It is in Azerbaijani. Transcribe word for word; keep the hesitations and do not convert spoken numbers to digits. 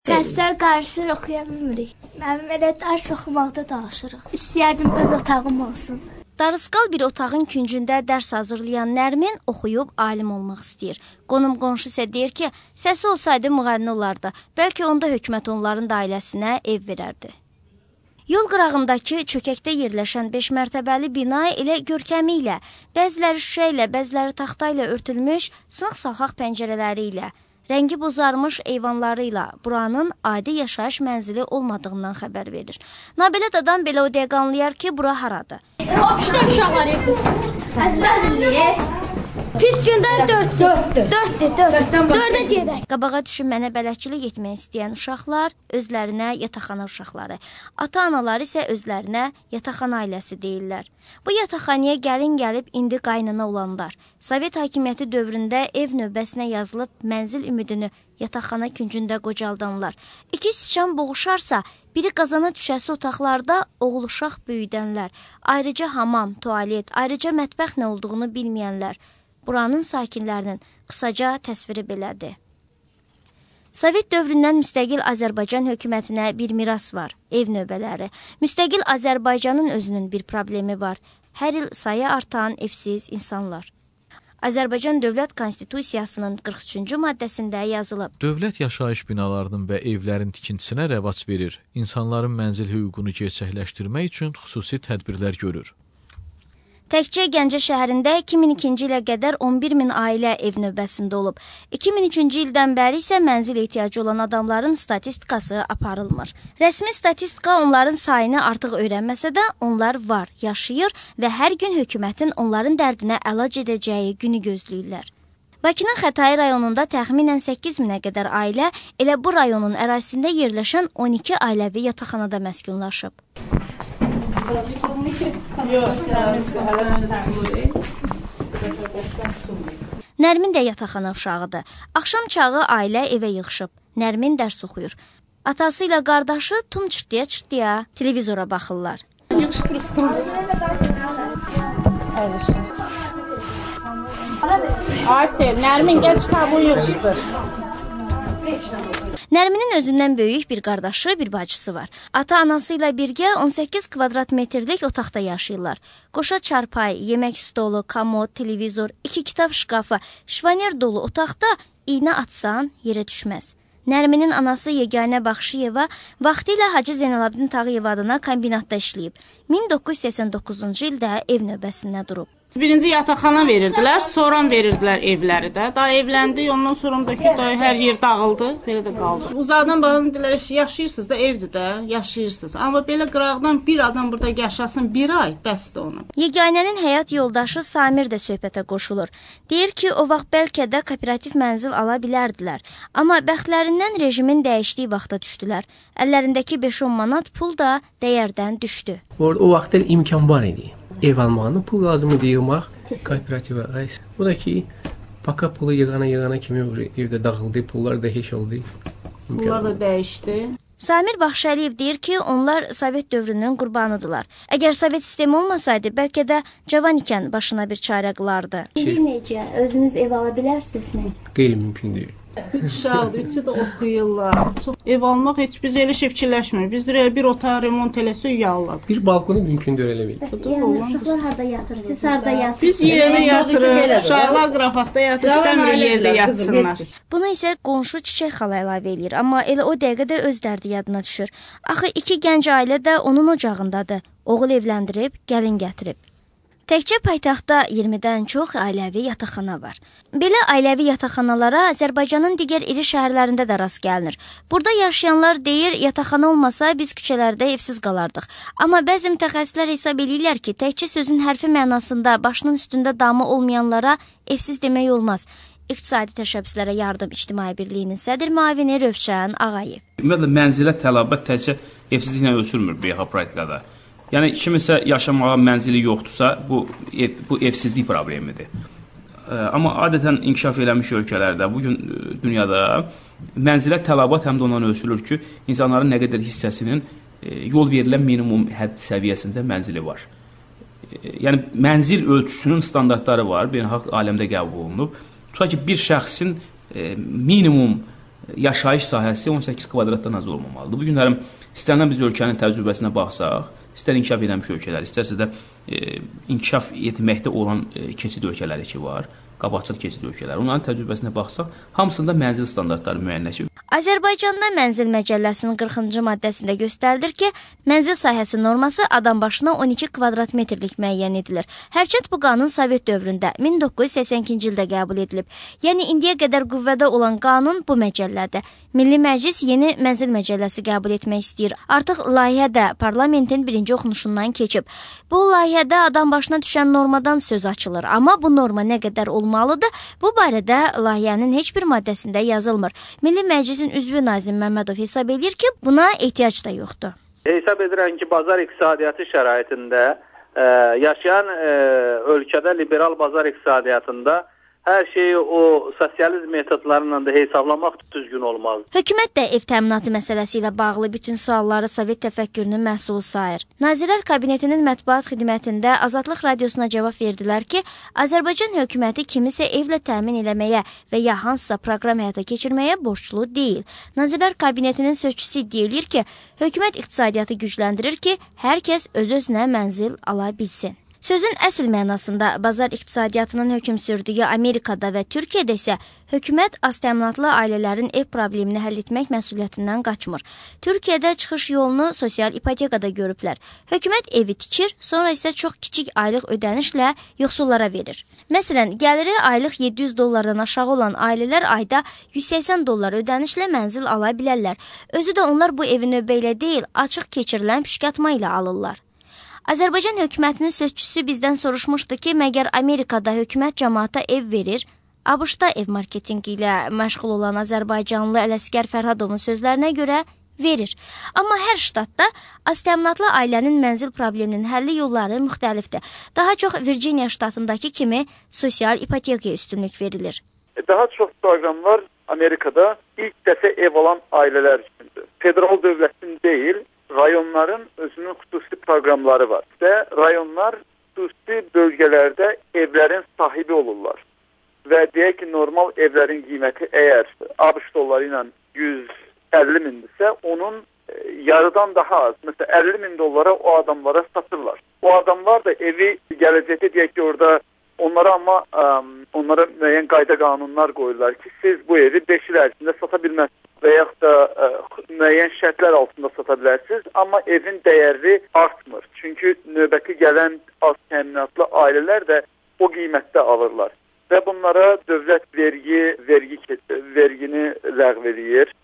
Dərslər qarışır, oxuya bilmirik. Mənim elə dərs oxumaqda çalışırıq. İstəyərdim öz otağım olsun. Darısqal bir otağın küncündə dərs hazırlayan Nərmin oxuyub alim olmaq istəyir. Qonum-qonşu isə deyir ki, səsi olsaydı müğənni olardı. Bəlkə onda hökumət onların da ailəsinə ev verərdi. Yol qırağındakı çökəkdə yerləşən beş mərtəbəli bina elə görkəmi ilə, bəziləri şüşə ilə, bəziləri taxta ilə örtülmüş sınıq-salxaq pəncərələri ilə, rəngi bozarmış eyvanları ilə buranın adi yaşayış mənzili olmadığından xəbər verir. Nabələt adam belə o dəqiqə anlayar ki, bura haradır. Hopşda uşaqlar evdir. Əzbər bilir. Pis gündən dörddür. Dörddür, dörd. Dördə gedək. Qabağa düşün mənə bələdçilik etmək istəyən uşaqlar özlərinə yataqxana uşaqları. Ata-analar isə özlərinə yataqxana ailəsi deyirlər. Bu yataqxanaya gəlin gəlib indi qaynana olanlar. Sovet hakimiyyəti dövründə ev növbəsinə yazılıb mənzil ümidini yataqxana küncündə qocaldanlar. İki siçan boğuşarsa, biri qazana düşəsi otaqlarda oğul uşaq böyüdənlər. Ayrıca hamam, tualet, ayrıca mətbəx nə olduğunu bilməyənlər. Buranın sakinlərinin qısaca təsviri belədir. Sovet dövründən müstəqil Azərbaycan hökumətinə bir miras var, ev növbələri. Müstəqil Azərbaycanın özünün bir problemi var. Hər il sayı artan evsiz insanlar. Azərbaycan Dövlət Konstitusiyasının qırx üçüncü maddəsində yazılıb. Dövlət yaşayış binalarının və evlərin tikintisinə rəvac verir. İnsanların mənzil hüququnu gerçəkləşdirmək üçün xüsusi tədbirlər görür. Təkcə Gəncə şəhərində iki min ikinci ilə qədər on bir min ailə ev növbəsində olub. iki min üçüncü ildən bəri isə mənzil ehtiyacı olan adamların statistikası aparılmır. Rəsmi statistika onların sayını artıq öyrənməsə də onlar var, yaşayır və hər gün hökumətin onların dərdinə əlac edəcəyi günü gözləyirlər. Bakının Xətai rayonunda təxminən səkkiz minə qədər ailə elə bu rayonun ərazisində yerləşən on iki ailəvi yataqxanada məskunlaşıb. Nərmin də yataqxana uşağıdır. Axşam çağı ailə evə yığışıb. Nərmin dərs oxuyur. Atası ilə qardaşı tum çırtdıya-çırtdıya televizora baxırlar. Yığışdır ustumuz. Asel, Nərmin gəl kitabı yığışdır. Nərminin özündən böyük bir qardaşı, bir bacısı var. Ata-anası ilə birgə on səkkiz kvadrat metrlik otaqda yaşayırlar. Qoşa çarpay, yemək stolu, komod, televizor, iki kitab şkafı, şifanyer dolu otaqda iynə atsan yerə düşməz. Nərminin anası Yeganə Baxşıyeva vaxtilə Hacı Zeynalabdin Tağıyev adına kombinatda işləyib. min doqquz yüz səksən doqquzuncu ildə ev növbəsində durub. Birinci yataqxana verirdilər, sonra verirdilər evləri də. Daha evləndi, ondan sonra da ki, daha hər yer dağıldı, belə də qaldı. Uzadan bağlı dedilər, yaşayırsınız da, evdir də, yaşayırsınız. Amma belə qıraqdan bir adam burada yaşasın bir ay, bəsdir ona. Yeganənin həyat yoldaşı Samir də söhbətə qoşulur. Deyir ki, o vaxt bəlkə də kooperativ mənzil ala bilərdilər. Amma bəxtlərindən rejimin dəyişdiyi vaxta düşdülər. Əllərindəki beş on manat pul da dəyərdən düşdü. O vaxtlar imkan var idi. Ev almağını pul lazımı yığmaq kooperativə. Bu da ki, paka pulu yığana-yığana kimi evdə dağıldı, pullar da heç oldu. Pullar da dəyişdi. Samir Baxşəliyev deyir ki, onlar Sovet dövrünün qurbanıdırlar. Əgər Sovet sistemi olmasaydı, bəlkə də cavan ikən başına bir çarə qılardı. İndi necə? Özünüz ev ala bilərsinizmi? Qeyri-mümkün deyil. Üç uşaqdır, üçü də oxuyurlar. Çox ev almaq heç biz elə şey fikirləşmirik. Biz elə bir otağı remont eləsə yalladıq. Bir balkonu mümkün deyil elə bil. Bəs yəni uşaqlar harda yatır? Siz harda yatır? Biz yerdə yatırıq. Uşaqlar qrafatda yatır, istəmir yerdə yatsınlar. Bunu isə qonşu Çiçək xala əlavə eləyir, amma elə o dəqiqədə öz dərdi yadına düşür. Axı iki gənc ailə də onun ocağındadır. Oğul evləndirib, gəlin gətirib. Təkcə paytaxtda iyirmidən çox ailəvi yataqxana var. Belə ailəvi yataqxanalara Azərbaycanın digər iri şəhərlərində də rast gəlinir. Burada yaşayanlar deyir, yataqxana olmasa biz küçələrdə evsiz qalardıq. Amma bəzi mütəxəssislər hesab edirlər ki, təkcə sözün hərfi mənasında başının üstündə damı olmayanlara evsiz demək olmaz. İqtisadi təşəbbüslərə yardım İctimai Birliyinin sədr müavini Rövşən Ağayev. Ümumiyyətlə mənzilə tələbat təkcə evsizliklə ölçülmür beynəlxalq praktikada. Yəni kiminsə yaşamağa mənzili yoxdursa, bu ev, bu evsizlik problemidir. Amma adətən inkişaf eləmiş ölkələrdə, bugün dünyada mənzilə tələbat həm də ondan ölçülür ki, insanların nə qədər hissəsinin yol verilən minimum hədd səviyyəsində mənzili var. Yəni mənzil ölçüsünün standartları var, beynəlxalq aləmdə qəbul olunub. Tutaq ki, bir şəxsin minimum yaşayış sahəsi on səkkiz kvadratdan az olmamalıdır. Bu günlərim istənilən biz ölkənin təcrübəsinə baxsaq, istər inkişaf edilmiş ölkələr, istərsə də e, inkişaf etməkdə olan e, keçid ölkələri ki var, qabaqcıl keçid ölkələri. Onların təcrübəsinə baxsaq, hamısında mənzil standartları müəyyənləşib. Azərbaycanda Mənzil Məcəlləsinin qırxıncı maddəsində göstərilir ki, mənzil sahəsi norması adam başına on iki kvadrat metrlik müəyyən edilir. Hərçənd bu qanun Sovet dövründə min doqquz yüz səskən ikinci ildə qəbul edilib. Yəni indiyə qədər qüvvədə olan qanun bu məcəllədir. Milli Məclis yeni Mənzil Məcəlləsi qəbul etmək istəyir. Artıq layihə də parlamentin birinci oxunuşundan keçib. Bu layihədə adam başına düşən normadan söz açılır. Amma bu norma nə qədər olmalıdır? Bu barədə layihənin heç bir maddəsində yazılmır. Milli Məclis üzvü Nazim Məmmədov hesab edir ki, buna ehtiyac da yoxdur. Hesab edirəm ki, bazar iqtisadiyyatı şəraitində e, yaşayan e, ölkədə liberal bazar iqtisadiyyatında hər şeyi o sosializm metodlarıyla da hesablamaq düzgün olmaz. Hökumət də ev təminatı məsələsi ilə bağlı bütün sualları Sovet təfəkkürünün məhsulu sayır. Nazirlər Kabinetinin mətbuat xidmətində Azadlıq Radiosuna cavab verdilər ki, Azərbaycan hökuməti kimisə evlə təmin eləməyə və ya hansısa proqram həyata keçirməyə borclu deyil. Nazirlər Kabinetinin sözçüsü deyilir ki, hökumət iqtisadiyyatı gücləndirir ki, hər kəs öz-özünə mənzil ala bilsin. Sözün əsl mənasında bazar iqtisadiyyatının hökm sürdüyü Amerikada və Türkiyədə isə hökumət aztəminatlı ailələrin ev problemini həll etmək məsuliyyətindən qaçmır. Türkiyədə çıxış yolunu sosial ipotekada görüblər. Hökumət evi tikir, sonra isə çox kiçik aylıq ödənişlə yoxsullara verir. Məsələn, gəliri aylıq yeddi yüz dollardan aşağı olan ailələr ayda yüz səksən dollar ödənişlə mənzil ala bilərlər. Özü də onlar bu evi növbə ilə deyil, açıq keçirilən püşkatma ilə alırlar. Azərbaycan hökumətinin sözçüsü bizdən soruşmuşdu ki, məgər Amerikada hökumət cəmaata ev verir? ABŞ-da ev marketingi ilə məşğul olan Azərbaycanlı Ələsgər Fərhadovun sözlərinə görə verir. Amma hər ştatda aztəminatlı ailənin mənzil probleminin həlli yolları müxtəlifdir. Daha çox Virginia ştatındakı kimi sosial ipotekaya üstünlük verilir. Daha çox proqramlar Amerikada ilk dəfə ev alan ailələr üçündür. Federal dövlətin deyil, rayonların özünün xüsusi proqramları var və rayonlar xüsusi bölgələrdə evlərin sahibi olurlar. Və deyək ki, normal evlərin qiyməti əgər ABŞ dolları ilə yüz əlli mindirsə, onun yarıdan daha az, məsələn əlli min dollara o adamlara satırlar. O adamlar da evi gələcəkdə deyək ki, orada onlara amma ə, onlara müəyyən qayda qanunlar qoyurlar ki, siz bu evi beş il ərzində sata bilməzsiniz və yaxud da ə, müəyyən şərtlər altında sata bilərsiniz, amma evin dəyəri artmır. Çünki növbəti gələn az təminatlı ailələr də o qiymətdə alırlar və bunlara dövlət vergi, vergi vergini ləğv edir.